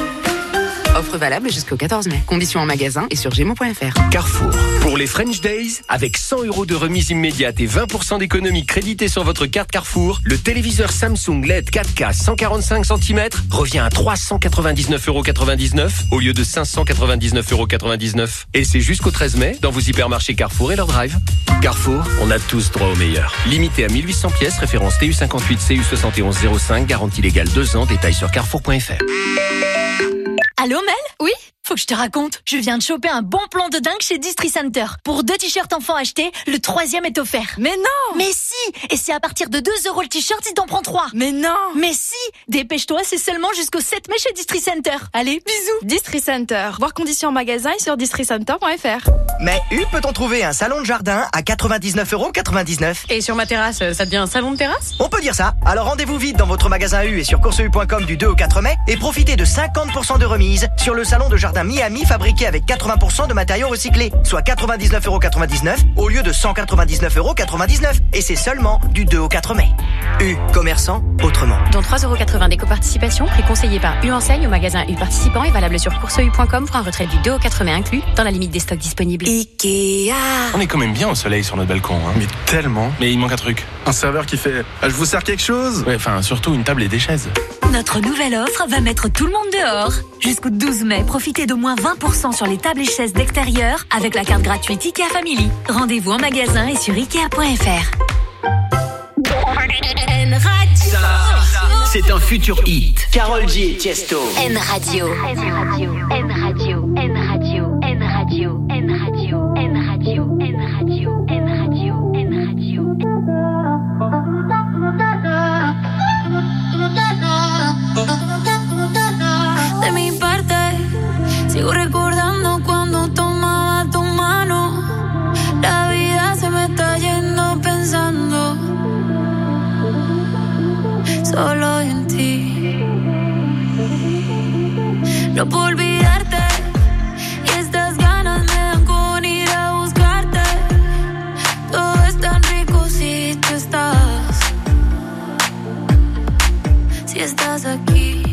Offre valable jusqu'au 14 mai. Conditions en magasin et sur Gémeaux.fr. Carrefour. Pour les French Days, avec 100 € de remise immédiate et 20% d'économie créditée sur votre carte Carrefour, le téléviseur Samsung LED 4K 145 cm revient à 399,99 € au lieu de 599,99 €. Et c'est jusqu'au 13 mai dans vos hypermarchés Carrefour et leur drive. Carrefour, on a tous droit au meilleur. Limité à 1800 pièces, référence TU58 CU7105, garantie légale 2 ans, détails sur carrefour.fr. Allô Mel? Oui? Faut que je te raconte, je viens de choper un bon plan de dingue chez Distri Center. Pour 2 t-shirts enfants achetés, le 3e est offert. Mais non! Mais si! Et c'est à partir de 2 € le t-shirt si t'en prends 3. Mais non! Mais si! Dépêche-toi, c'est seulement jusqu'au 7 mai chez Distri Center. Allez, bisous! Distri Center. Voir conditions en magasin et sur districenter.fr. Mais où peut-on trouver un salon de jardin à 99,99 €? Et sur ma terrasse, ça devient un salon de terrasse? On peut dire ça. Alors rendez-vous vite dans votre magasin U et sur courseu.com du 2 au 4 mai et profitez de 50% de remise sur le salon de jardin Miami fabriqué avec 80% de matériaux recyclés, soit 99,99 € au lieu de 199,99 €. Et c'est seulement du 2 au 4 mai. U, commerçant autrement. Dont 3,80 € d'éco-participation, prix conseillé par U Enseigne au magasin U participant et valable sur courseu.com pour un retrait du 2 au 4 mai inclus dans la limite des stocks disponibles. Ikea. On est quand même bien au soleil sur notre balcon, hein. Mais tellement. Mais il manque un truc. Un serveur qui fait « Je vous sers quelque chose ?» Ouais, enfin, surtout une table et des chaises. Notre nouvelle offre va mettre tout le monde dehors. Jusqu'au 12 mai, profitez de moins 20% sur les tables et chaises d'extérieur avec la carte gratuite IKEA Family. Rendez-vous en magasin et sur Ikea.fr. C'est un futur hit. Karol G et Tiesto. N Radio. N Radio. N Radio. N Radio. N Radio. N Radio. N Radio. N Radio. N Radio. N Radio. De mi parte, sigo recordando cuando tomaba tu mano. La vida se me está yendo pensando solo en ti. No puedo olvidarte y estas ganas me dan con ir a buscarte. Todo está estás aquí.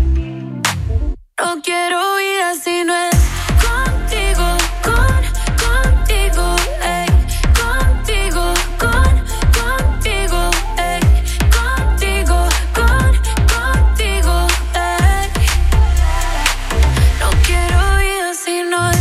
No quiero vida si no es contigo, contigo, ey. Contigo, contigo, ey. Contigo, contigo, ey. No quiero vida si no es.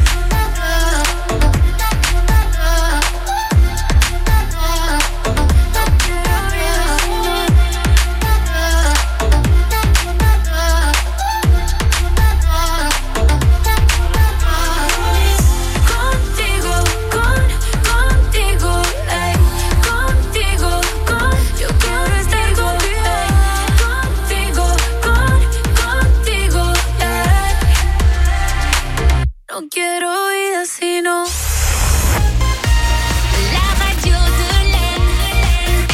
No quiero vida si no. La radio de l'Aisne,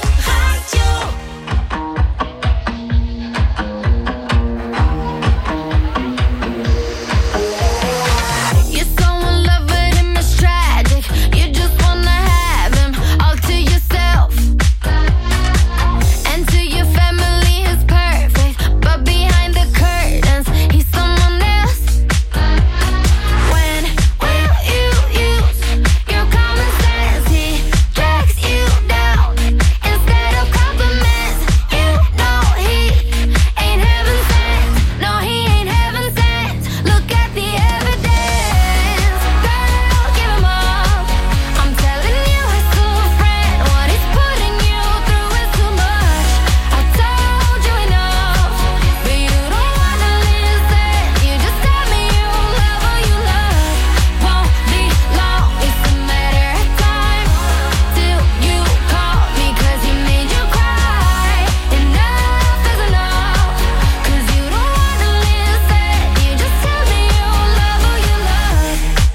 radio. You're so in love with him, it's tragic. You just wanna have him all to yourself. And to your family he's perfect, but behind the curtains he's someone else. When will you use your common sense? He drags you down instead of compliments. You know he ain't heaven sent. No, he ain't heaven sent. Look at the evidence. Girl, give him up. I'm telling you, his cool friend, what he's putting you through is too much. I told you enough, but you don't wanna listen. You just tell me you love or you love. Won't be long, it's a matter of time till you call me 'cause he made you cry. Enough is enough, 'cause you don't wanna listen. You just tell me you love or you love.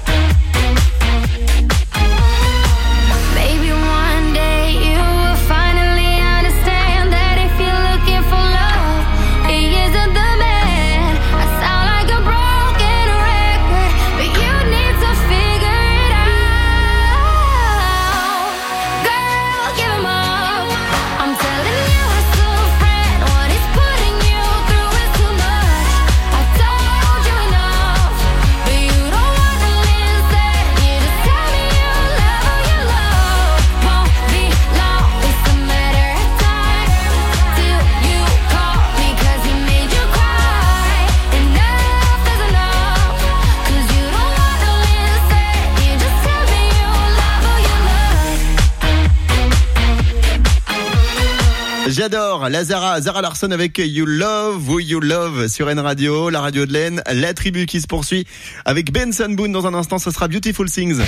Maybe one day you will finally understand that if you're looking for love, he isn't the man. I sound like a broken record, but you need to figure it out. Girl, give him up. I'm telling you, his cool friend, what he's putting you through is too much. I told you enough, but you don't wanna listen. You just tell me you love or you love. Won't be long, it's a matter of time till you call me 'cause he made you cry. Enough is enough, 'cause you don't wanna listen. You just tell me you love or you love. J'adore Zara Larsson avec You Love Who You Love sur N Radio, la radio de l'Aisne, la tribu qui se poursuit avec Benson Boone. Dans un instant, ce sera Beautiful Things.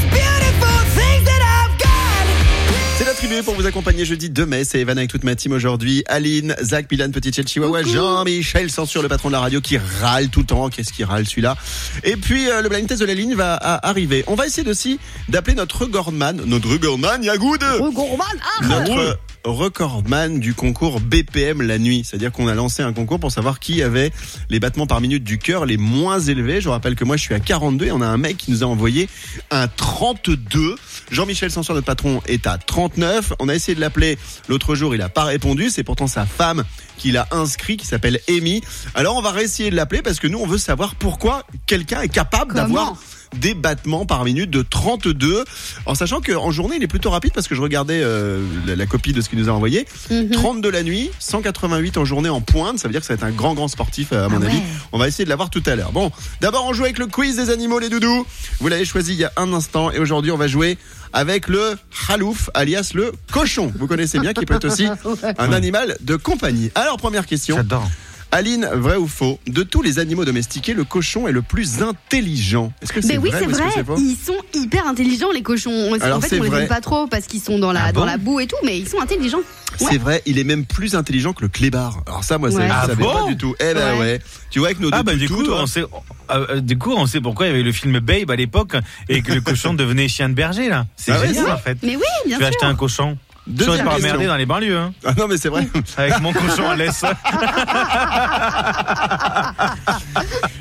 C'est la tribu pour vous accompagner jeudi 2 mai. C'est Evan avec toute ma team aujourd'hui. Aline, Zach, Milan, Petit Chel, Chihuahua, Jean-Michel Censure, le patron de la radio qui râle tout le temps. Qu'est-ce qu'il râle celui-là? Et puis le blind test de la ligne va arriver. On va essayer aussi d'appeler notre recordman, Yagoud. Notre recordman du concours BPM la nuit. C'est-à-dire qu'on a lancé un concours pour savoir qui avait les battements par minute du cœur les moins élevés. Je vous rappelle que moi je suis à 42 et on a un mec qui nous a envoyé un 32. Jean-Michel Censure, notre patron, est à 39. On a essayé de l'appeler l'autre jour, il a pas répondu. C'est pourtant sa femme qui l'a inscrit, qui s'appelle Amy. Alors on va réessayer de l'appeler parce que nous on veut savoir pourquoi quelqu'un est capable d'avoir des battements par minute de 32, en sachant qu'en journée il est plutôt rapide, parce que je regardais la copie de ce qu'il nous a envoyé. 32 la nuit, 188 en journée en pointe. Ça veut dire que ça va être un grand sportif à mon avis. On va essayer de l'avoir tout à l'heure. Bon, d'abord on joue avec le quiz des animaux, les doudous. Vous l'avez choisi il y a un instant et aujourd'hui on va jouer avec le halouf, alias le cochon. Vous connaissez bien, qui peut être aussi un animal de compagnie. Alors première question. J'adore. Aline, vrai ou faux? De tous les animaux domestiqués, le cochon est le plus intelligent. Est-ce que c'est oui, vrai c'est ou est-ce vrai. que c'est faux? Ils sont hyper intelligents, les cochons. Alors, en fait, c'est on les vrai. aime pas trop parce qu'ils sont dans la boue et tout, mais ils sont intelligents. C'est vrai, il est même plus intelligent que le clébard. Alors ça, moi, je Ouais. savais Ah pas bon du tout. Eh ben ouais. Tu vois, avec nos deux du coup, on sait pourquoi il y avait le film Babe à l'époque et que le cochon devenait chien de berger, là. C'est génial, en fait. Mais oui, bien Tu vas sûr. acheter un cochon. Deuxième J'aurais pas question. emmerdé dans les banlieues, hein. Ah non, mais c'est vrai. Avec mon cochon à laisse.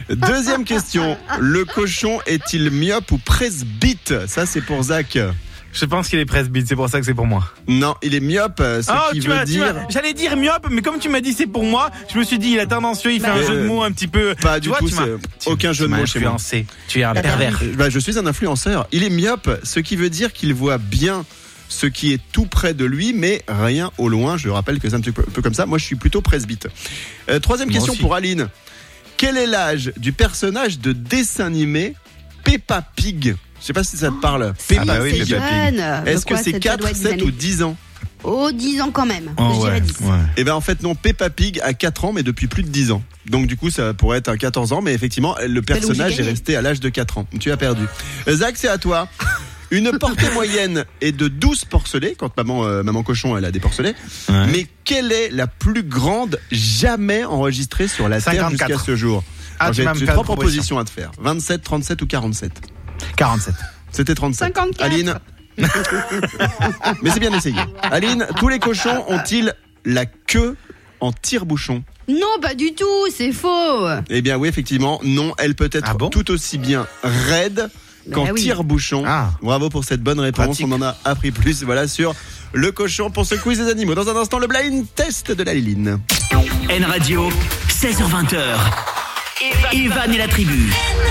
Deuxième question. Le cochon est-il myope ou presbyte? Ça, c'est pour Zach. Je pense qu'il est presbyte, c'est pour ça que c'est pour moi. Non, il est myope, ce qui veut dire... J'allais dire myope, mais comme tu m'as dit c'est pour moi, je me suis dit il a tendancieux, il fait un jeu de mots un petit peu... Pas du tout, aucun jeu de mots chez moi. Tu es un pervers. Je suis un influenceur. Il est myope, ce qui veut dire qu'il voit bien ce qui est tout près de lui, mais rien au loin. Je rappelle que c'est un petit peu comme ça. Moi, je suis plutôt presbyte. Troisième question pour Aline. Quel est l'âge du personnage de dessin animé Peppa Pig? Je sais pas si ça te parle. Peppa Pig. Est-ce que c'est 4, 7 ou 10 ans? Oh, 10 ans quand même. Je dirais 10. Et ben en fait non, Peppa Pig a 4 ans mais depuis plus de 10 ans. Donc du coup ça pourrait être un 14 ans mais effectivement le personnage est resté à l'âge de 4 ans. Tu as perdu. Zach, c'est à toi. Une portée moyenne est de 12 porcelets quand maman cochon elle a des porcelets. Mais quelle est la plus grande jamais enregistrée sur la 54. Terre jusqu'à ce jour? J'ai 3 propositions à te faire. 27, 37 ou 47? 47. C'était 37. 54. Aline. Mais c'est bien essayé. Aline, tous les cochons ont-ils la queue en tire-bouchon? Non, pas du tout, c'est faux. Eh bien oui, effectivement, non, elle peut être tout aussi bien raide qu'en tire-bouchon. Bravo pour cette bonne réponse. Pratique. On en a appris plus sur le cochon pour ce quiz des animaux. Dans un instant, le blind test de la Liline. N-Radio, 16h-20h. Evan et la tribu.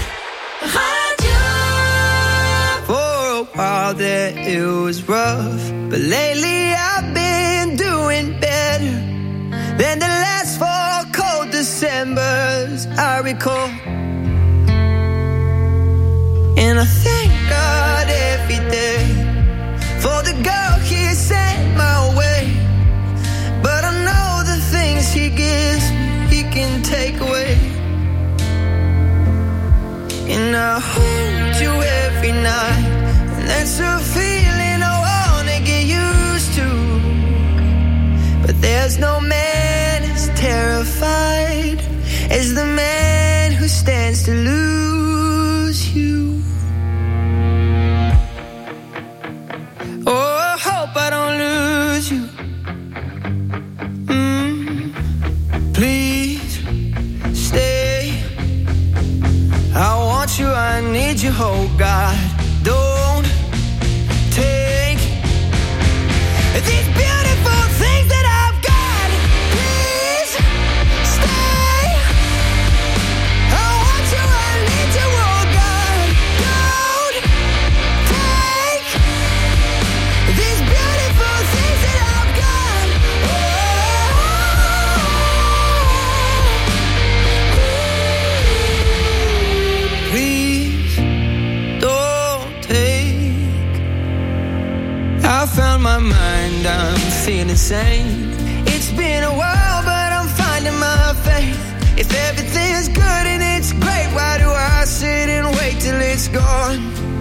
For a while there it was rough, but lately I've been doing better than the last 4 cold Decembers I recall. And I thank God every day for the girl He sent my way. But I know the things He gives me, He can take away. And I hold you every night, and that's a feeling I wanna get used to. But there's no man as terrified as the man who stands to lose you. Oh, I hope I don't lose you. Please stay. I want you, I need you, oh God. Don't take these beautiful things that I've got. Please stay. I want you, I need you, oh God. Don't take these beautiful things that I've got. Please don't take. I found my mind, I'm feeling sane. It's been a while, but I'm finding my faith. If everything's good and it's great, why do I sit and wait till it's gone?